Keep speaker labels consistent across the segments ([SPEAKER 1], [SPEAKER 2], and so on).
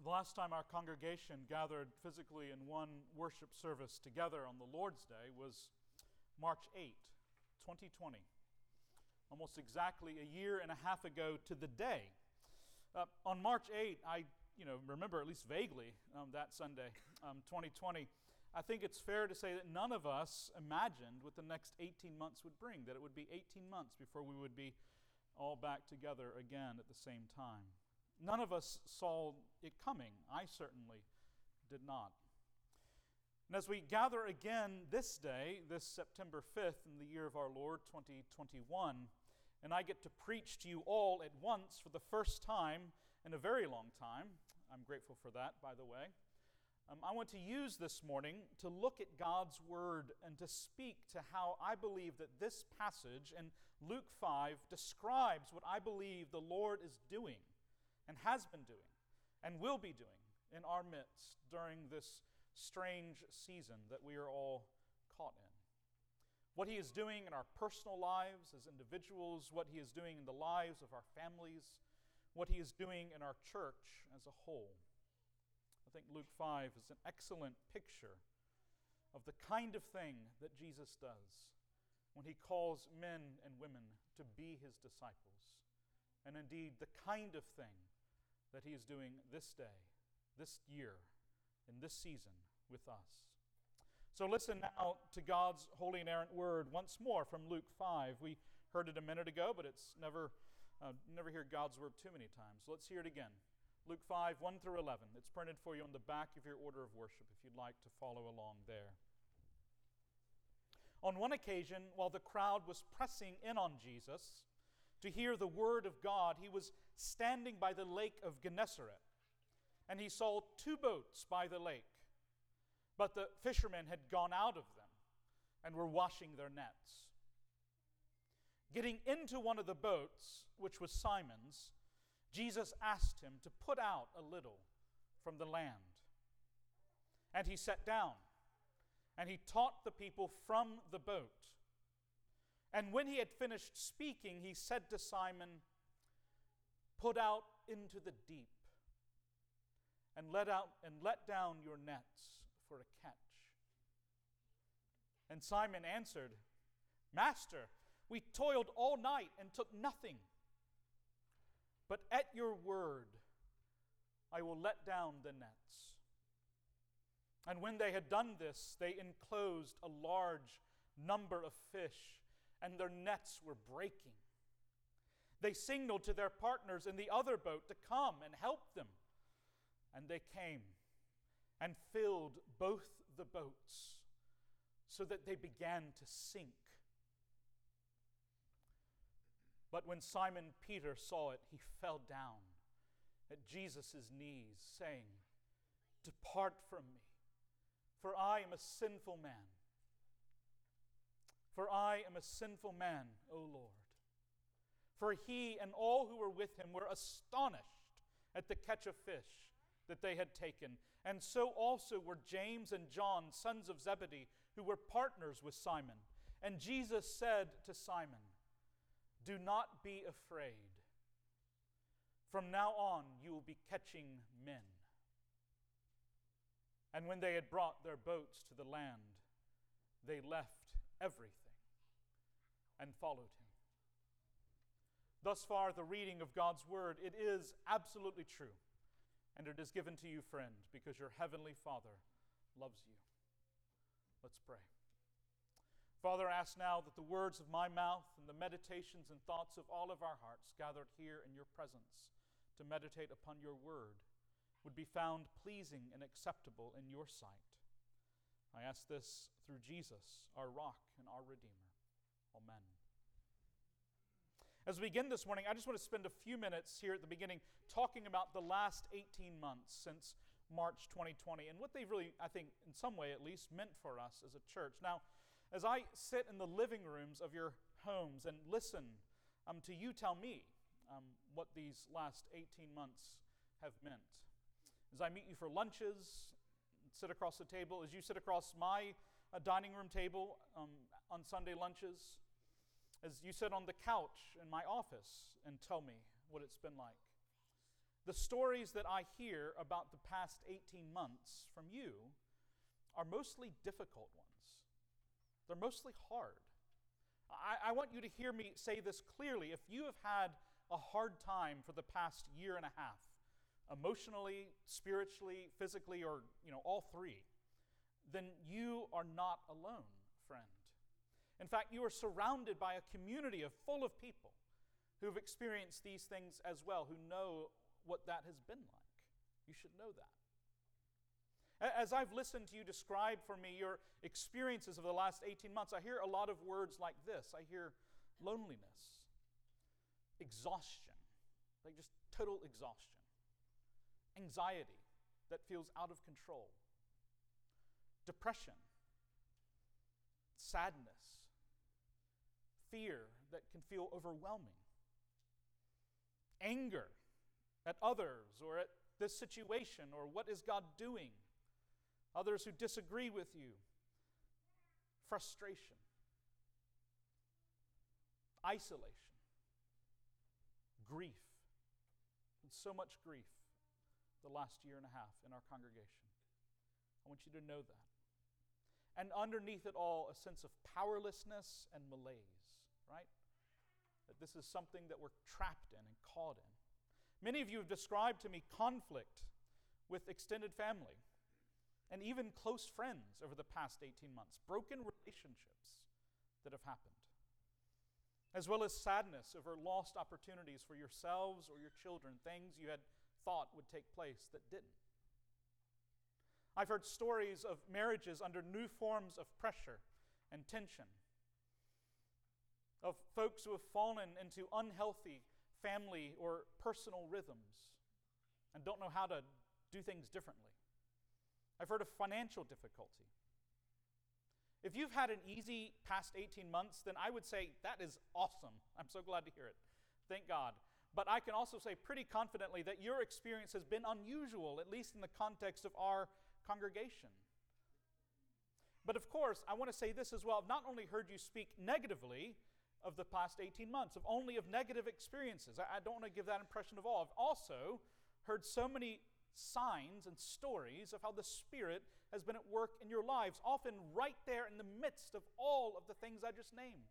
[SPEAKER 1] The last time our congregation gathered physically in one worship service together on the Lord's Day was March 8, 2020. Almost exactly a year and a half ago to the day. On March 8, I remember at least vaguely that Sunday, 2020. I think it's fair to say that none of us imagined what the next 18 months would bring, that it would be 18 months before we would be all back together again at the same time. None of us saw it coming. I certainly did not. And as we gather again this day, this September 5th, in the year of our Lord, 2021, and I get to preach to you all at once for the first time in a very long time, I'm grateful for that, by the way, I want to use this morning to look at God's Word and to speak to how I believe that this passage in Luke 5 describes what I believe the Lord is doing and has been doing and will be doing in our midst during this strange season that we are all caught in. What He is doing in our personal lives as individuals, what He is doing in the lives of our families, what He is doing in our church as a whole. I think Luke 5 is an excellent picture of the kind of thing that Jesus does when He calls men and women to be His disciples, and indeed the kind of thing that He is doing this day, this year, in this season with us. So listen now to God's holy and inerrant word once more from Luke 5. We heard it a minute ago, but it's never hear God's word too many times. So let's hear it again. Luke 5, 1 through 11. It's printed for you on the back of your order of worship if you'd like to follow along there. On one occasion, while the crowd was pressing in on Jesus to hear the word of God, He was standing by the lake of Gennesaret, and He saw two boats by the lake, but the fishermen had gone out of them and were washing their nets. Getting into one of the boats, which was Simon's, Jesus asked him to put out a little from the land. And he sat down, and he taught the people from the boat. And when he had finished speaking, he said to Simon, "Put out into the deep, and let down your nets for a catch." And Simon answered, "Master, we toiled all night and took nothing. But at your word, I will let down the nets." And when they had done this, they enclosed a large number of fish, and their nets were breaking. They signaled to their partners in the other boat to come and help them. And they came and filled both the boats so that they began to sink. But when Simon Peter saw it, he fell down at Jesus' knees, saying, "Depart from me, for I am a sinful man. For I am a sinful man, O Lord." For he and all who were with him were astonished at the catch of fish that they had taken. And so also were James and John, sons of Zebedee, who were partners with Simon. And Jesus said to Simon, "Do not be afraid. From now on you will be catching men." And when they had brought their boats to the land, they left everything and followed Him. Thus far, the reading of God's Word. It is absolutely true, and it is given to you, friend, because your Heavenly Father loves you. Let's pray. Father, I ask now that the words of my mouth and the meditations and thoughts of all of our hearts gathered here in your presence to meditate upon your word would be found pleasing and acceptable in your sight. I ask this through Jesus, our rock and our Redeemer. Amen. As we begin this morning, I just want to spend a few minutes here at the beginning talking about the last 18 months since March 2020 and what they've really, I think, in some way at least, meant for us as a church. Now, as I sit in the living rooms of your homes and listen to you tell me what these last 18 months have meant, as I meet you for lunches, sit across the table, as you sit across my dining room table on Sunday lunches, as you sit on the couch in my office and tell me what it's been like, The stories that I hear about the past 18 months from you are mostly difficult ones. They're mostly hard. I want you to hear me say this clearly. If you have had a hard time for the past year and a half, emotionally, spiritually, physically, or all three, then you are not alone, friend. In fact, you are surrounded by a community full of people who have experienced these things as well, who know what that has been like. You should know that. As I've listened to you describe for me your experiences of the last 18 months, I hear a lot of words like this. I hear loneliness, exhaustion, like just total exhaustion, anxiety that feels out of control, depression, sadness, fear that can feel overwhelming, anger at others or at this situation or what is God doing, others who disagree with you, frustration, isolation, grief, and so much grief the last year and a half in our congregation. I want you to know that. And underneath it all, a sense of powerlessness and malaise, right? That this is something that we're trapped in and caught in. Many of you have described to me conflict with extended family and even close friends over the past 18 months, broken relationships that have happened, as well as sadness over lost opportunities for yourselves or your children, things you had thought would take place that didn't. I've heard stories of marriages under new forms of pressure and tension, of folks who have fallen into unhealthy family or personal rhythms and don't know how to do things differently. I've heard of financial difficulty. If you've had an easy past 18 months, then I would say that is awesome. I'm so glad to hear it. Thank God. But I can also say pretty confidently that your experience has been unusual, at least in the context of our congregation. But of course, I want to say this as well. I've not only heard you speak negatively of the past 18 months, of negative experiences. I don't want to give that impression of all. I've also heard so many signs and stories of how the Spirit has been at work in your lives, often right there in the midst of all of the things I just named.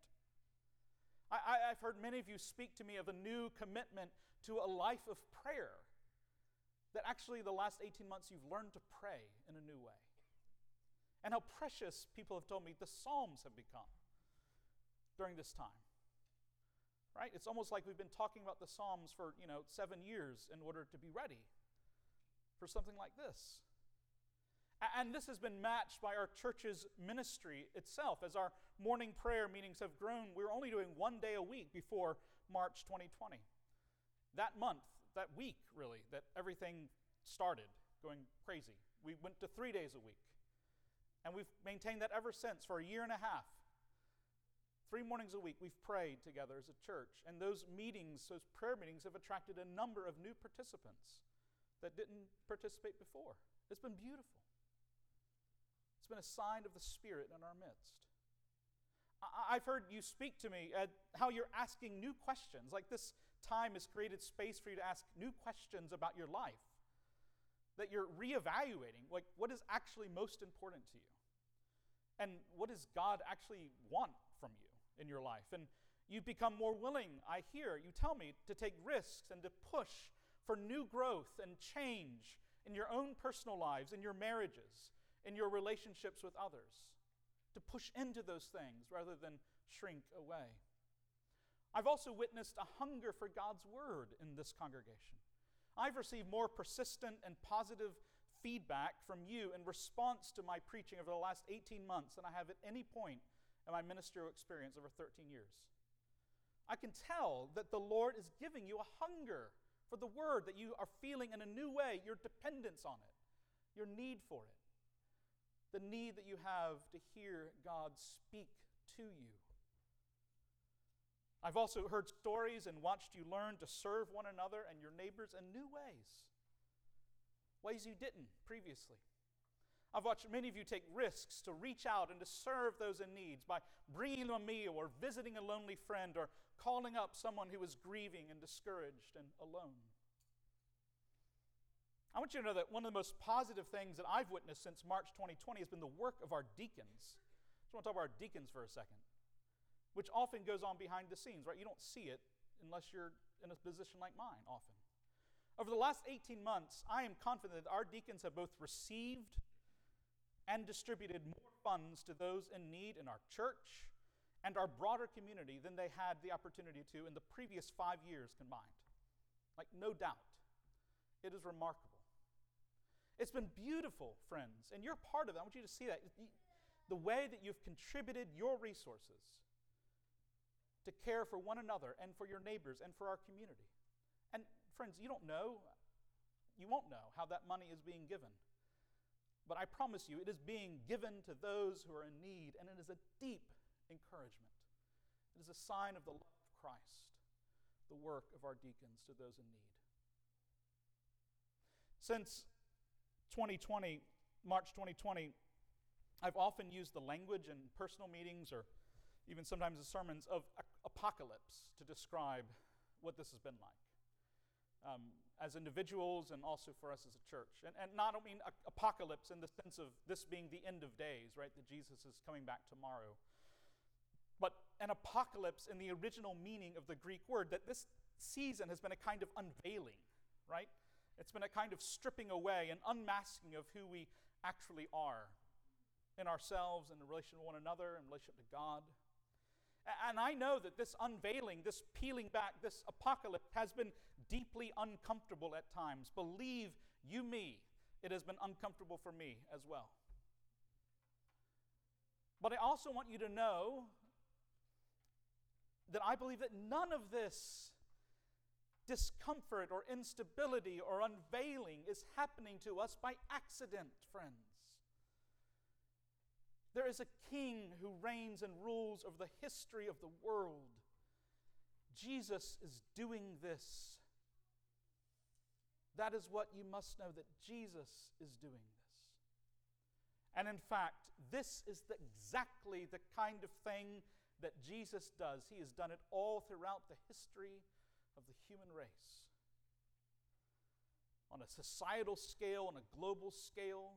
[SPEAKER 1] I've heard many of you speak to me of a new commitment to a life of prayer, that actually the last 18 months you've learned to pray in a new way. And how precious, people have told me, the Psalms have become during this time. Right? It's almost like we've been talking about the Psalms for 7 years in order to be ready for something like this. And this has been matched by our church's ministry itself. As our morning prayer meetings have grown, we're only doing 1 day a week before March 2020. That month, that week really, that everything started going crazy, we went to 3 days a week. And we've maintained that ever since for a year and a half. 3 mornings a week we've prayed together as a church. And those meetings, those prayer meetings, have attracted a number of new participants that didn't participate before. It's been beautiful. It's been a sign of the Spirit in our midst. I've heard you speak to me at how you're asking new questions. Like this time has created space for you to ask new questions about your life. That you're reevaluating, like what is actually most important to you? And what does God actually want from you in your life? And you've become more willing, I hear, you tell me, to take risks and to push for new growth and change in your own personal lives, in your marriages, in your relationships with others, to push into those things rather than shrink away. I've also witnessed a hunger for God's word in this congregation. I've received more persistent and positive feedback from you in response to my preaching over the last 18 months than I have at any point in my ministerial experience over 13 years. I can tell that the Lord is giving you a hunger for the word, that you are feeling in a new way your dependence on it, your need for it, the need that you have to hear God speak to you. I've also heard stories and watched you learn to serve one another and your neighbors in new ways you didn't previously. I've watched many of you take risks to reach out and to serve those in need by bringing them a meal or visiting a lonely friend or calling up someone who is grieving and discouraged and alone. I want you to know that one of the most positive things that I've witnessed since March 2020 has been the work of our deacons. I just want to talk about our deacons for a second, which often goes on behind the scenes, right? You don't see it unless you're in a position like mine often. Over the last 18 months, I am confident that our deacons have both received and distributed more funds to those in need in our church and our broader community than they had the opportunity to in the previous 5 years combined. Like, no doubt. It is remarkable. It's been beautiful, friends, and you're part of it. I want you to see that. The way that you've contributed your resources to care for one another and for your neighbors and for our community. And friends, you won't know how that money is being given. But I promise you, it is being given to those who are in need, and it is a deep encouragement. It is a sign of the love of Christ, the work of our deacons to those in need. Since 2020, March 2020, I've often used the language in personal meetings or even sometimes in sermons of apocalypse to describe what this has been like. As individuals and also for us as a church. And not, I don't mean apocalypse in the sense of this being the end of days, right, that Jesus is coming back tomorrow. But an apocalypse in the original meaning of the Greek word, that this season has been a kind of unveiling, right? It's been a kind of stripping away and unmasking of who we actually are in ourselves, in relation to one another, in relation to God. And I know that this unveiling, this peeling back, this apocalypse has been deeply uncomfortable at times. Believe you me, it has been uncomfortable for me as well. But I also want you to know that I believe that none of this discomfort or instability or unveiling is happening to us by accident, friends. There is a king who reigns and rules over the history of the world. Jesus is doing this. That is what you must know, that Jesus is doing this. And in fact, this is exactly the kind of thing that Jesus does. He has done it all throughout the history of the human race. On a societal scale, on a global scale,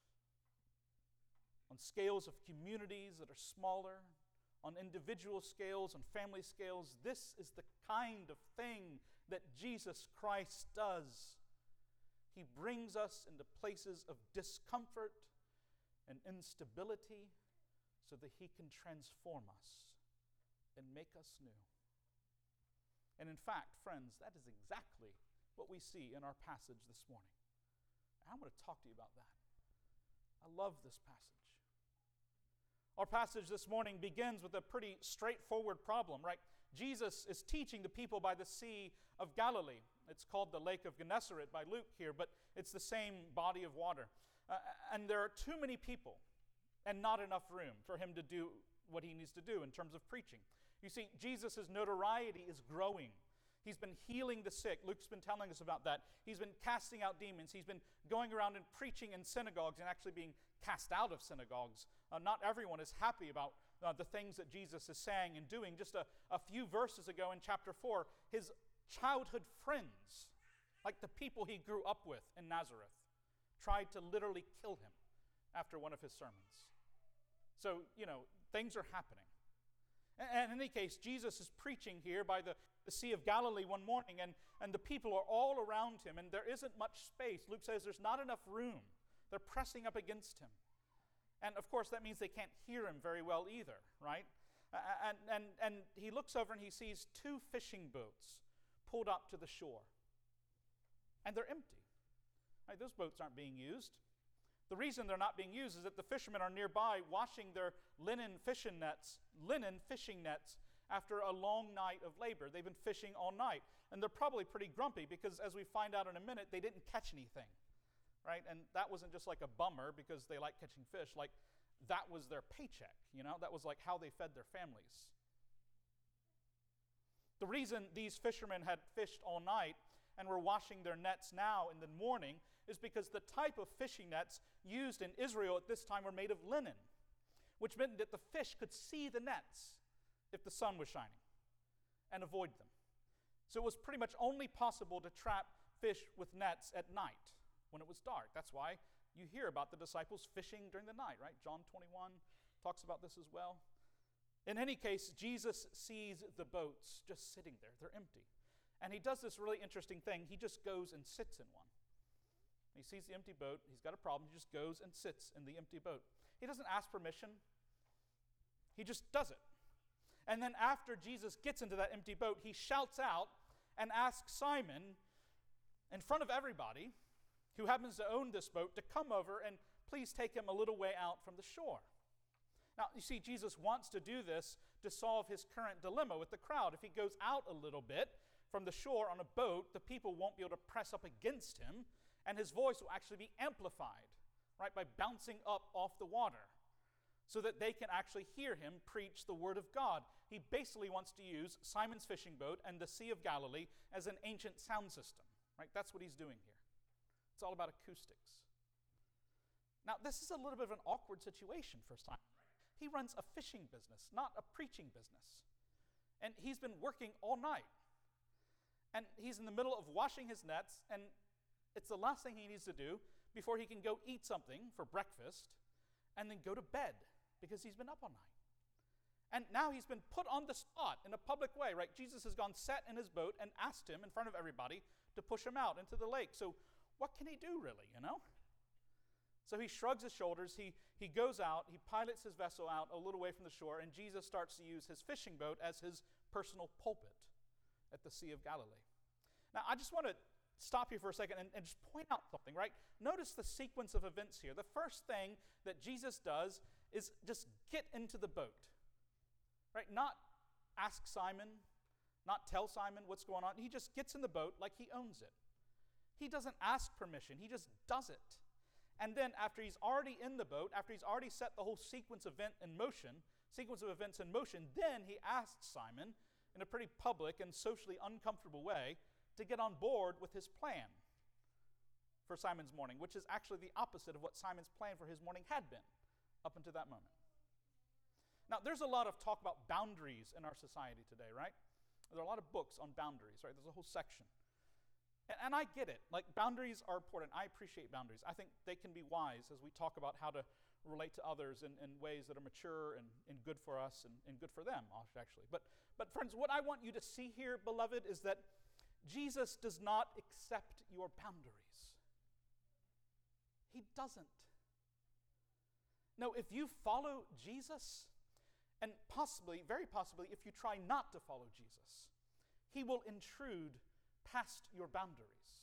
[SPEAKER 1] on scales of communities that are smaller, on individual scales, on family scales. This is the kind of thing that Jesus Christ does. He brings us into places of discomfort and instability so that He can transform us and make us new. And in fact, friends, that is exactly what we see in our passage this morning. And I'm going to talk to you about that. I love this passage. Our passage this morning begins with a pretty straightforward problem, right? Jesus is teaching the people by the Sea of Galilee. It's called the Lake of Gennesaret by Luke here, but it's the same body of water. And there are too many people and not enough room for Him to do what He needs to do in terms of preaching. You see, Jesus' notoriety is growing. He's been healing the sick. Luke's been telling us about that. He's been casting out demons. He's been going around and preaching in synagogues and actually being cast out of synagogues. Not everyone is happy about the things that Jesus is saying and doing. Just a few verses ago in chapter 4, his childhood friends, like the people he grew up with in Nazareth, tried to literally kill him after one of his sermons. So, things are happening. And in any case, Jesus is preaching here by the Sea of Galilee one morning, and the people are all around him, and there isn't much space. Luke says there's not enough room. They're pressing up against him. And of course, that means they can't hear him very well either, right? And he looks over and he sees 2 fishing boats pulled up to the shore. And they're empty. Right, those boats aren't being used. The reason they're not being used is that the fishermen are nearby washing their linen fishing nets after a long night of labor. They've been fishing all night. And they're probably pretty grumpy because, as we find out in a minute, they didn't catch anything. Right? And that wasn't just like a bummer because they like catching fish. Like, that was their paycheck, That was like how they fed their families. The reason these fishermen had fished all night and were washing their nets now in the morning is because the type of fishing nets used in Israel at this time were made of linen, which meant that the fish could see the nets if the sun was shining and avoid them. So it was pretty much only possible to trap fish with nets at night. when it was dark. That's why you hear about the disciples fishing during the night, right? John 21 talks about this as well. In any case, Jesus sees the boats just sitting there. They're empty. And he does this really interesting thing. He just goes and sits in one. He sees the empty boat. He's got a problem. He just goes and sits in the empty boat. He doesn't ask permission. He just does it. And then after Jesus gets into that empty boat, he shouts out and asks Simon, in front of everybody who happens to own this boat, to come over and please take him a little way out from the shore. Now, you see, Jesus wants to do this to solve his current dilemma with the crowd. If he goes out a little bit from the shore on a boat, the people won't be able to press up against him, and his voice will actually be amplified, right, by bouncing up off the water, so that they can actually hear him preach the word of God. He basically wants to use Simon's fishing boat and the Sea of Galilee as an ancient sound system, right? That's what he's doing here. It's all about acoustics. Now, this is a little bit of an awkward situation for Simon. He runs a fishing business, not a preaching business. And he's been working all night. And he's in the middle of washing his nets, and it's the last thing he needs to do before he can go eat something for breakfast and then go to bed because he's been up all night. And now he's been put on the spot in a public way, right? Jesus has gone set in his boat and asked him in front of everybody to push him out into the lake. So what can he do, really, you know? So he shrugs his shoulders, he goes out, he pilots his vessel out a little way from the shore, and Jesus starts to use his fishing boat as his personal pulpit at the Sea of Galilee. Now, I just want to stop here for a second and just point out something, right? Notice the sequence of events here. The first thing that Jesus does is just get into the boat, right? Not ask Simon, not tell Simon what's going on. He just gets in the boat like he owns it. He doesn't ask permission. He just does it. And then after he's already in the boat, after he's already set the whole sequence of events in motion, then he asks Simon in a pretty public and socially uncomfortable way to get on board with his plan for Simon's morning, which is actually the opposite of what Simon's plan for his morning had been up until that moment. Now, there's a lot of talk about boundaries in our society today, right? There are a lot of books on boundaries, right? There's a whole section. And I get it. Like, boundaries are important. I appreciate boundaries. I think they can be wise as we talk about how to relate to others in ways that are mature and good for us and good for them, actually. But friends, what I want you to see here, beloved, is that Jesus does not accept your boundaries. He doesn't. No, if you follow Jesus, and possibly, very possibly, if you try not to follow Jesus, he will intrude past your boundaries.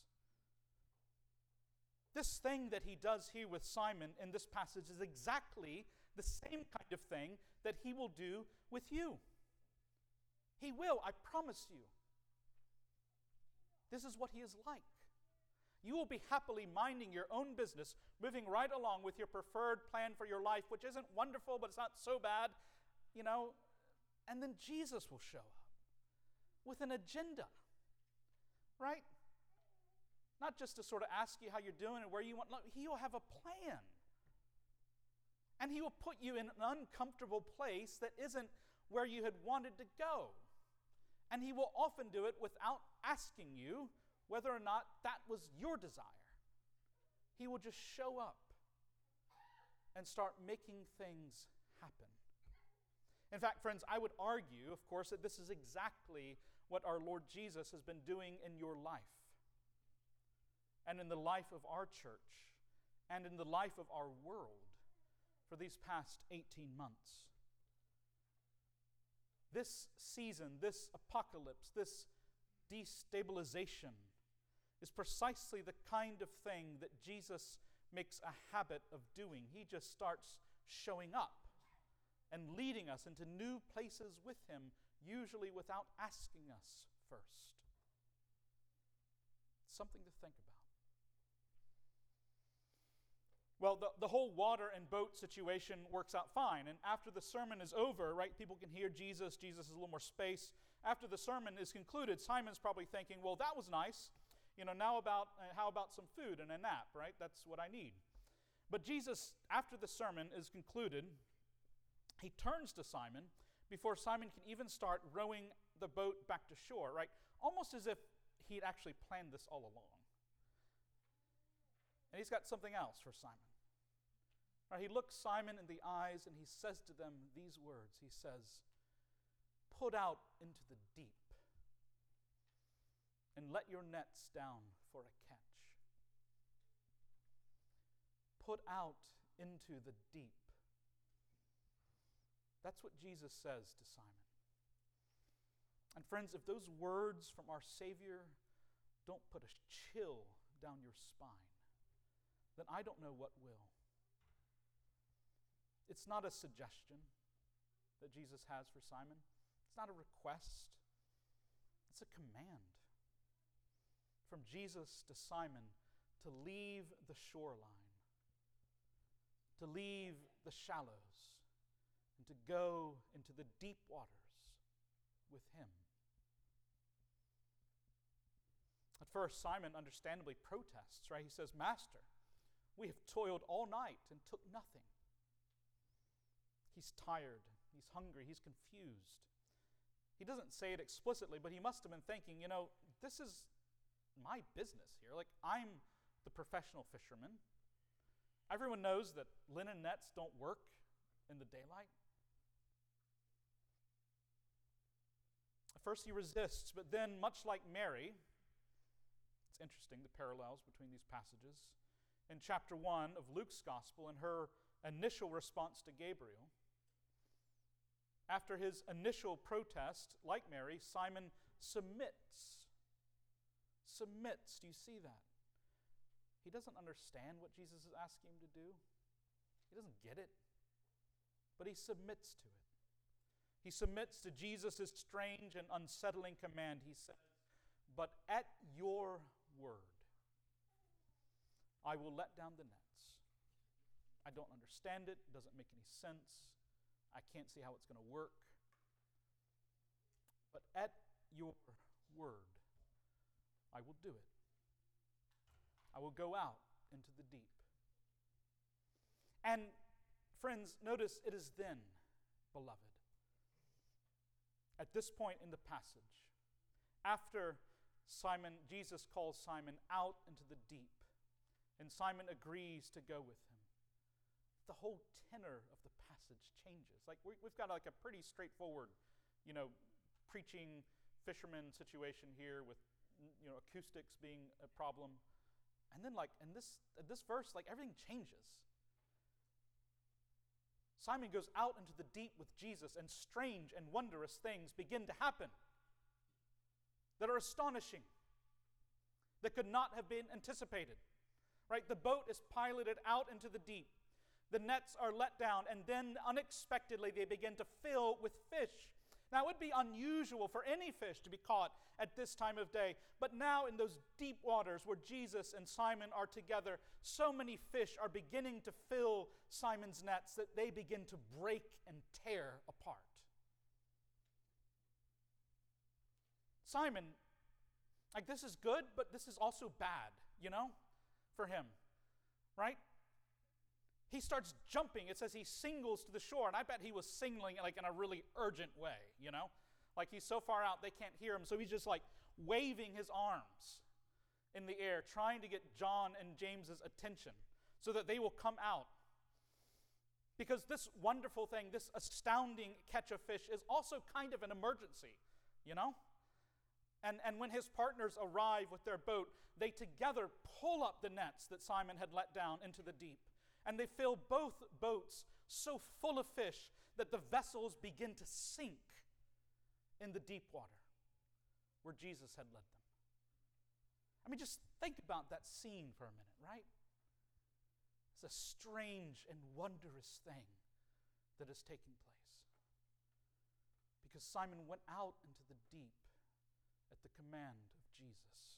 [SPEAKER 1] This thing that he does here with Simon in this passage is exactly the same kind of thing that he will do with you. He will, I promise you. This is what he is like. You will be happily minding your own business, moving right along with your preferred plan for your life, which isn't wonderful, but it's not so bad, you know. And then Jesus will show up with an agenda. Right? Not just to sort of ask you how you're doing and where you want. No, he will have a plan. And he will put you in an uncomfortable place that isn't where you had wanted to go. And he will often do it without asking you whether or not that was your desire. He will just show up and start making things happen. In fact, friends, I would argue, of course, that this is exactly what our Lord Jesus has been doing in your life and in the life of our church and in the life of our world for these past 18 months. This season, this apocalypse, this destabilization is precisely the kind of thing that Jesus makes a habit of doing. He just starts showing up and leading us into new places with him, usually without asking us first. Something to think about. Well, the whole water and boat situation works out fine. And after the sermon is over, right, people can hear Jesus. Jesus has a little more space. After the sermon is concluded, Simon's probably thinking, well, that was nice. You know, now how about some food and a nap, right? That's what I need. But Jesus, after the sermon is concluded, he turns to Simon before Simon can even start rowing the boat back to shore, right? Almost as if he'd actually planned this all along. And he's got something else for Simon. Right, he looks Simon in the eyes and he says to them these words. He says, "Put out into the deep and let your nets down for a catch." Put out into the deep. That's what Jesus says to Simon. And friends, if those words from our Savior don't put a chill down your spine, then I don't know what will. It's not a suggestion that Jesus has for Simon. It's not a request. It's a command from Jesus to Simon to leave the shoreline, to leave the shallows, and to go into the deep waters with him. At first, Simon understandably protests, right? He says, "Master, we have toiled all night and took nothing." He's tired, he's hungry, he's confused. He doesn't say it explicitly, but he must have been thinking, this is my business here. Like, I'm the professional fisherman. Everyone knows that linen nets don't work in the daylight. At first he resists, but then, much like Mary, it's interesting the parallels between these passages. In chapter 1 of Luke's gospel, in her initial response to Gabriel, after his initial protest, like Mary, Simon submits. Submits. Do you see that? He doesn't understand what Jesus is asking him to do. He doesn't get it. But he submits to it. He submits to Jesus' strange and unsettling command. He says, "But at your word, I will let down the nets." I don't understand it. It doesn't make any sense. I can't see how it's going to work. But at your word, I will do it. I will go out into the deep. And friends, notice it is then, beloved, at this point in the passage, after Jesus calls Simon out into the deep, and Simon agrees to go with him, the whole tenor of the passage changes. Like we've got like a pretty straightforward, preaching fisherman situation here with acoustics being a problem. And then in this verse, everything changes. Simon goes out into the deep with Jesus, and strange and wondrous things begin to happen that are astonishing, that could not have been anticipated. Right? The boat is piloted out into the deep. The nets are let down, and then unexpectedly they begin to fill with fish. Now, it would be unusual for any fish to be caught at this time of day, but now in those deep waters where Jesus and Simon are together, so many fish are beginning to fill Simon's nets that they begin to break and tear apart. Simon, this is good, but this is also bad, for him, right? He starts jumping. It says he singles to the shore, and I bet he was singling in a really urgent way, he's so far out they can't hear him, so he's just waving his arms in the air, trying to get John and James's attention so that they will come out. Because this wonderful thing, this astounding catch of fish is also kind of an emergency, And when his partners arrive with their boat, they together pull up the nets that Simon had let down into the deep. And they fill both boats so full of fish that the vessels begin to sink in the deep water where Jesus had led them. Just think about that scene for a minute, right? It's a strange and wondrous thing that is taking place. Because Simon went out into the deep at the command of Jesus.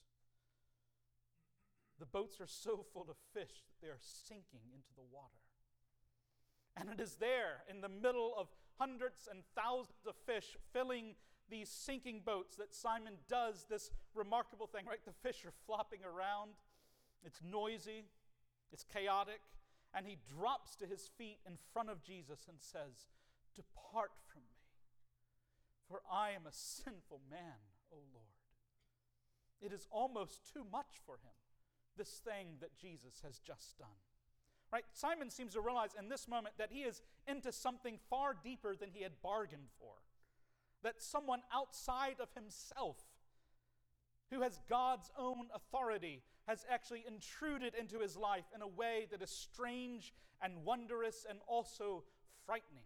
[SPEAKER 1] The boats are so full of fish that they are sinking into the water. And it is there, in the middle of hundreds and thousands of fish filling these sinking boats, that Simon does this remarkable thing, right? The fish are flopping around. It's noisy. It's chaotic. And he drops to his feet in front of Jesus and says, "Depart from me, for I am a sinful man, O Lord." It is almost too much for him this thing that Jesus has just done. Right? Simon seems to realize in this moment that he is into something far deeper than he had bargained for. That someone outside of himself, who has God's own authority, has actually intruded into his life in a way that is strange and wondrous and also frightening.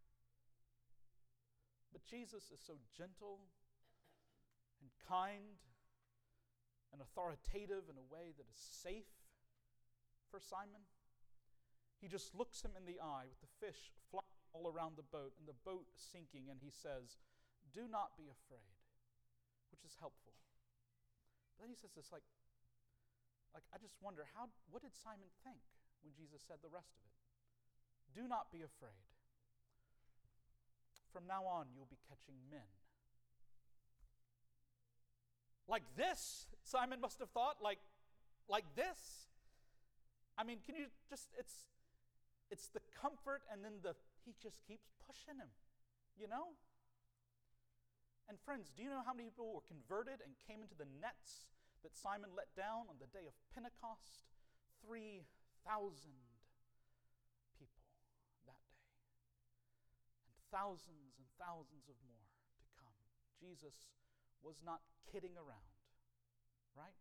[SPEAKER 1] But Jesus is so gentle and kind and authoritative in a way that is safe for Simon. He just looks him in the eye with the fish flying all around the boat and the boat sinking, and he says, "Do not be afraid," which is helpful. But then he says this like I just wonder, what did Simon think when Jesus said the rest of it? Do not be afraid. From now on, you'll be catching men. Like this, Simon must have thought, like this. I mean, can you just, it's the comfort, and then he just keeps pushing him, you know? And friends, do you know how many people were converted and came into the nets that Simon let down on the day of Pentecost? 3,000 people that day. And thousands and thousands of more to come. Jesus was not kidding around, right?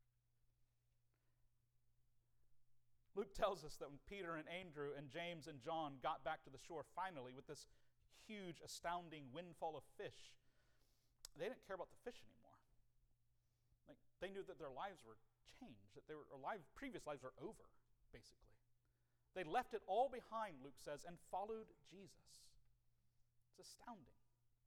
[SPEAKER 1] Luke tells us that when Peter and Andrew and James and John got back to the shore finally with this huge, astounding windfall of fish, they didn't care about the fish anymore. Like, they knew that their lives were changed, that previous lives were over, basically. They left it all behind, Luke says, and followed Jesus. It's astounding.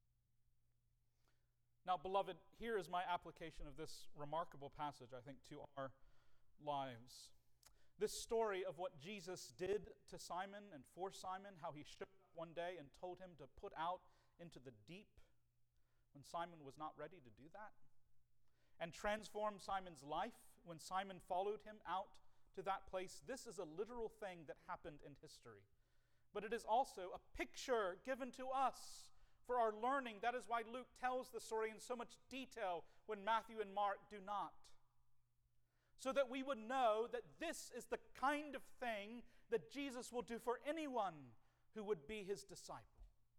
[SPEAKER 1] Now, beloved, here is my application of this remarkable passage, I think, to our lives. This story of what Jesus did to Simon and for Simon, how he showed up one day and told him to put out into the deep when Simon was not ready to do that, and transformed Simon's life when Simon followed him out to that place. This is a literal thing that happened in history. But it is also a picture given to us for our learning. That is why Luke tells the story in so much detail when Matthew and Mark do not. So that we would know that this is the kind of thing that Jesus will do for anyone who would be his disciple.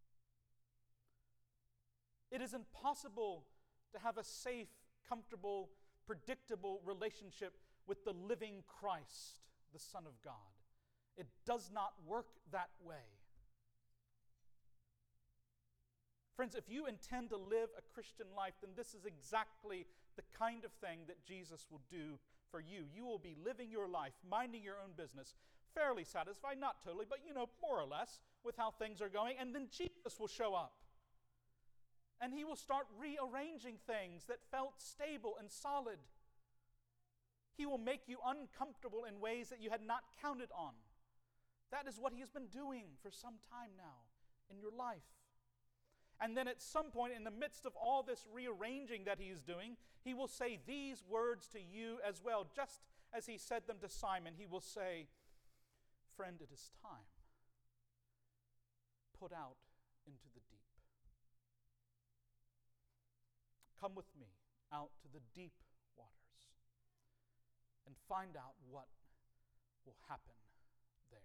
[SPEAKER 1] It is impossible to have a safe, comfortable, predictable relationship with the living Christ, the Son of God. It does not work that way. Friends, if you intend to live a Christian life, then this is exactly the kind of thing that Jesus will do for you. You will be living your life, minding your own business, fairly satisfied, not totally, but more or less with how things are going, and then Jesus will show up. And he will start rearranging things that felt stable and solid. He will make you uncomfortable in ways that you had not counted on. That is what he has been doing for some time now in your life. And then at some point in the midst of all this rearranging that he is doing, he will say these words to you as well. Just as he said them to Simon, he will say, "Friend, it is time. Put out into the deep. Come with me out to the deep waters and find out what will happen there."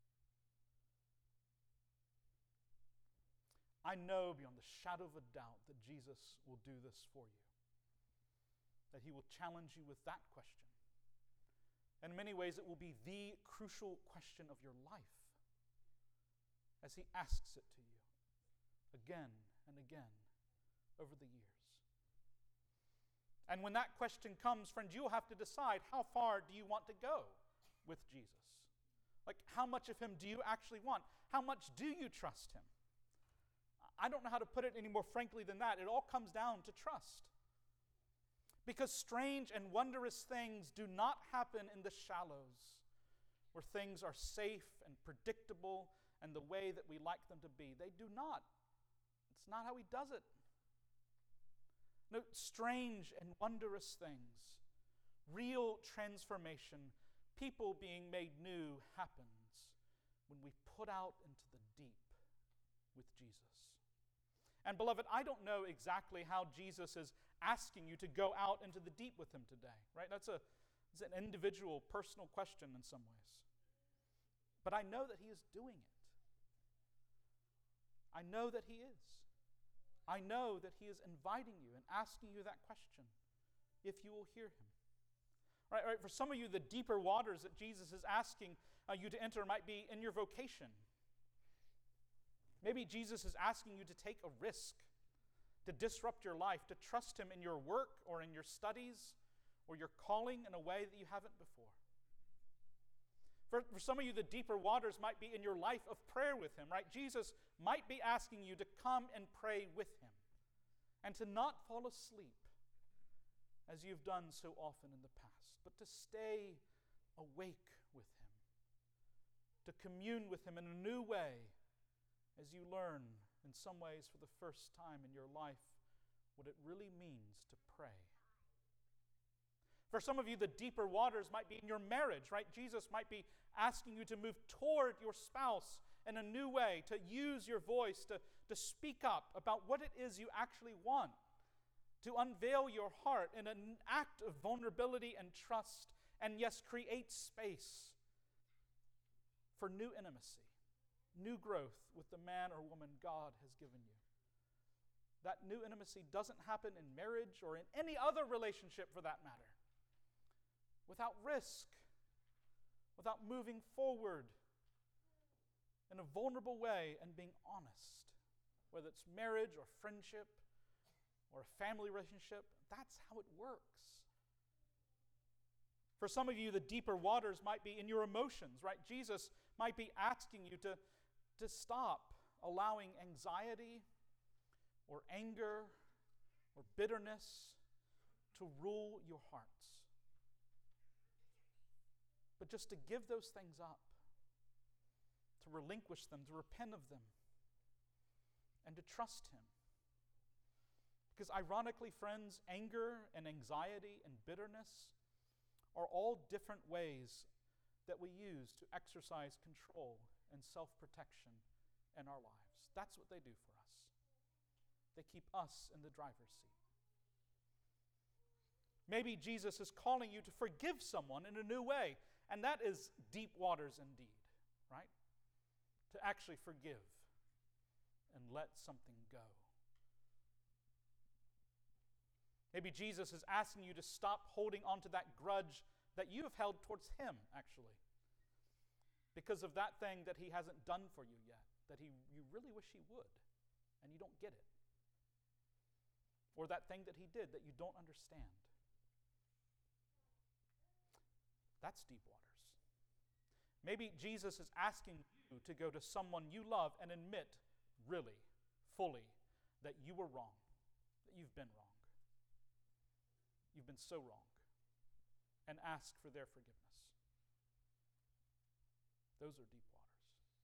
[SPEAKER 1] I know beyond the shadow of a doubt that Jesus will do this for you, that he will challenge you with that question. And in many ways, it will be the crucial question of your life as he asks it to you again and again over the years. And when that question comes, friends, you'll have to decide, how far do you want to go with Jesus? Like, how much of him do you actually want? How much do you trust him? I don't know how to put it any more frankly than that. It all comes down to trust. Because strange and wondrous things do not happen in the shallows, where things are safe and predictable and the way that we like them to be. They do not. It's not how he does it. No, strange and wondrous things, real transformation, people being made new happens when we put out into the deep with Jesus. And beloved, I don't know exactly how Jesus is asking you to go out into the deep with him today, right? That's It's an individual, personal question in some ways. But I know that He is doing it. I know that He is. I know that He is inviting you and asking you that question, if you will hear Him. Right? For some of you, the deeper waters that Jesus is asking you to enter might be in your vocation. Maybe Jesus is asking you to take a risk, to disrupt your life, to trust Him in your work or in your studies or your calling in a way that you haven't before. For some of you, the deeper waters might be in your life of prayer with Him, right? Jesus might be asking you to come and pray with Him and to not fall asleep as you've done so often in the past, but to stay awake with Him, to commune with Him in a new way as you learn, in some ways for the first time in your life, what it really means to pray. For some of you, the deeper waters might be in your marriage, right? Jesus might be asking you to move toward your spouse in a new way, to use your voice, to speak up about what it is you actually want, to unveil your heart in an act of vulnerability and trust, and yes, create space for new intimacy, new growth with the man or woman God has given you. That new intimacy doesn't happen in marriage or in any other relationship for that matter, without risk, without moving forward in a vulnerable way and being honest, whether it's marriage or friendship or a family relationship. That's how it works. For some of you, the deeper waters might be in your emotions, right? Jesus might be asking you to stop allowing anxiety or anger or bitterness to rule your hearts. But just to give those things up, to relinquish them, to repent of them, and to trust Him. Because ironically, friends, anger and anxiety and bitterness are all different ways that we use to exercise control and self-protection in our lives. That's what they do for us. They keep us in the driver's seat. Maybe Jesus is calling you to forgive someone in a new way, and that is deep waters indeed, right? To actually forgive and let something go. Maybe Jesus is asking you to stop holding on to that grudge that you have held towards Him, actually, because of that thing that He hasn't done for you yet, that you really wish He would, and you don't get it. Or that thing that He did that you don't understand. That's deep waters. Maybe Jesus is asking you to go to someone you love and admit, really, fully, that you were wrong, that you've been wrong. You've been so wrong, and ask for their forgiveness. Those are deep waters.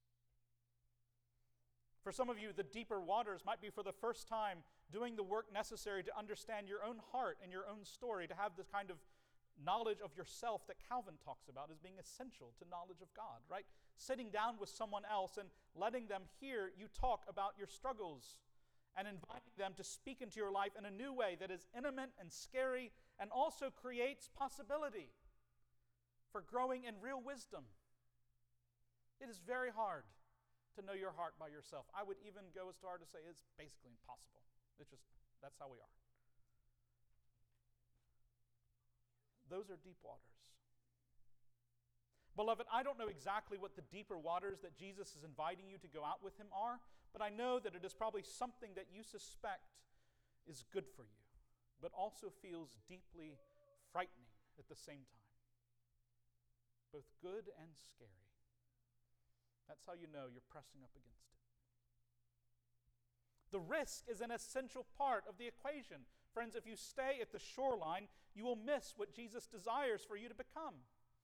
[SPEAKER 1] For some of you, the deeper waters might be for the first time doing the work necessary to understand your own heart and your own story, to have this kind of knowledge of yourself that Calvin talks about as being essential to knowledge of God, right? Sitting down with someone else and letting them hear you talk about your struggles and inviting them to speak into your life in a new way that is intimate and scary and also creates possibility for growing in real wisdom. It is very hard to know your heart by yourself. I would even go as far to say it's basically impossible. That's how we are. Those are deep waters. Beloved, I don't know exactly what the deeper waters that Jesus is inviting you to go out with Him are, but I know that it is probably something that you suspect is good for you, but also feels deeply frightening at the same time. Both good and scary. That's how you know you're pressing up against it. The risk is an essential part of the equation. Friends, if you stay at the shoreline, you will miss what Jesus desires for you to become.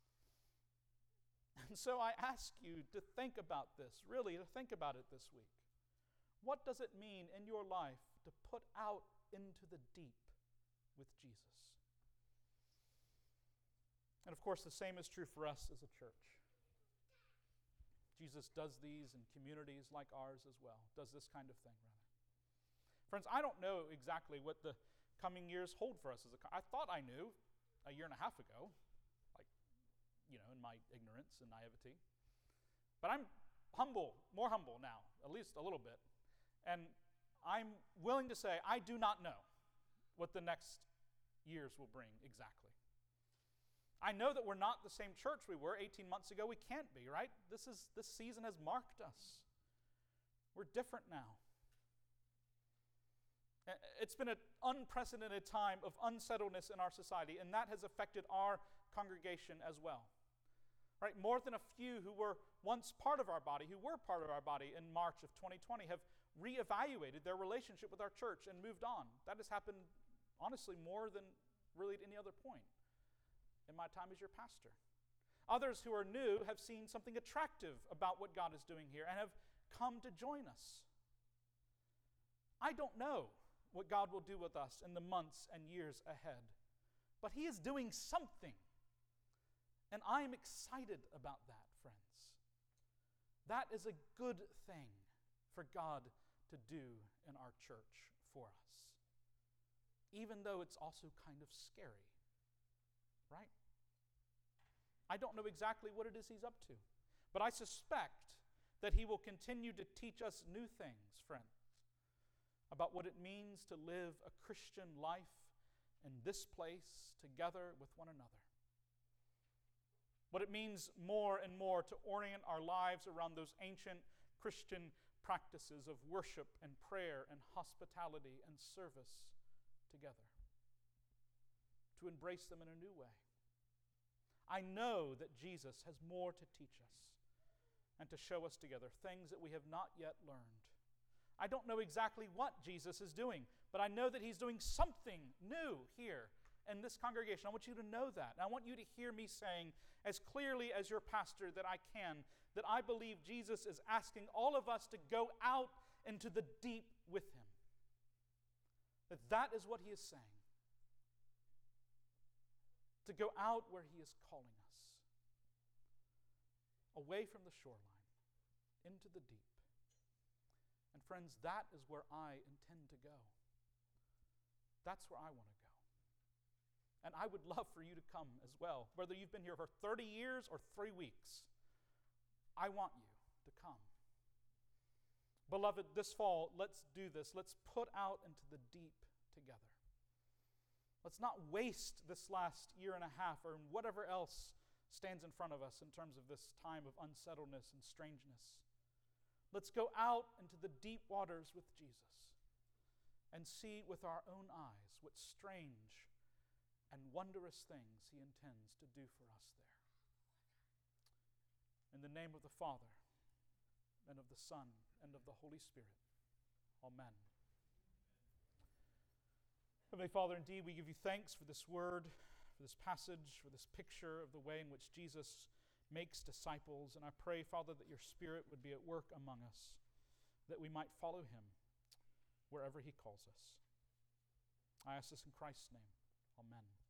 [SPEAKER 1] And so I ask you to think about this, really to think about it this week. What does it mean in your life to put out into the deep with Jesus? And of course, the same is true for us as a church. Jesus does these in communities like ours as well, does this kind of thing, rather. Friends, I don't know exactly what the coming years hold for us as I thought I knew a year and a half ago, in my ignorance and naivety. But I'm humble, more humble now, at least a little bit. And I'm willing to say I do not know what the next years will bring exactly. I know that we're not the same church we were 18 months ago. We can't be, right? This season has marked us. We're different now. It's been an unprecedented time of unsettledness in our society, and that has affected our congregation as well. Right? More than a few who were once part of our body, in March of 2020, have reevaluated their relationship with our church and moved on. That has happened, honestly, more than really at any other point in my time as your pastor. Others who are new have seen something attractive about what God is doing here and have come to join us. I don't know what God will do with us in the months and years ahead, but He is doing something. And I'm excited about that, friends. That is a good thing for God to do in our church for us, even though it's also kind of scary, right? I don't know exactly what it is He's up to, but I suspect that He will continue to teach us new things, friends, about what it means to live a Christian life in this place together with one another. What it means more and more to orient our lives around those ancient Christian practices of worship and prayer and hospitality and service together. To embrace them in a new way. I know that Jesus has more to teach us and to show us together, things that we have not yet learned. I don't know exactly what Jesus is doing, but I know that He's doing something new here in this congregation. I want you to know that. And I want you to hear me saying as clearly as your pastor that I can, that I believe Jesus is asking all of us to go out into the deep with Him. That is what He is saying. To go out where He is calling us. Away from the shoreline, into the deep. And friends, that is where I intend to go. That's where I want to go. And I would love for you to come as well. Whether you've been here for 30 years or 3 weeks, I want you to come. Beloved, this fall, let's do this. Let's put out into the deep together. Let's not waste this last year and a half or whatever else stands in front of us in terms of this time of unsettledness and strangeness. Let's go out into the deep waters with Jesus and see with our own eyes what strange and wondrous things He intends to do for us there. In the name of the Father, and of the Son, and of the Holy Spirit. Amen. Heavenly Father, indeed, we give You thanks for this word, for this passage, for this picture of the way in which Jesus makes disciples. And I pray, Father, that Your Spirit would be at work among us, that we might follow Him wherever He calls us. I ask this in Christ's name. Amen.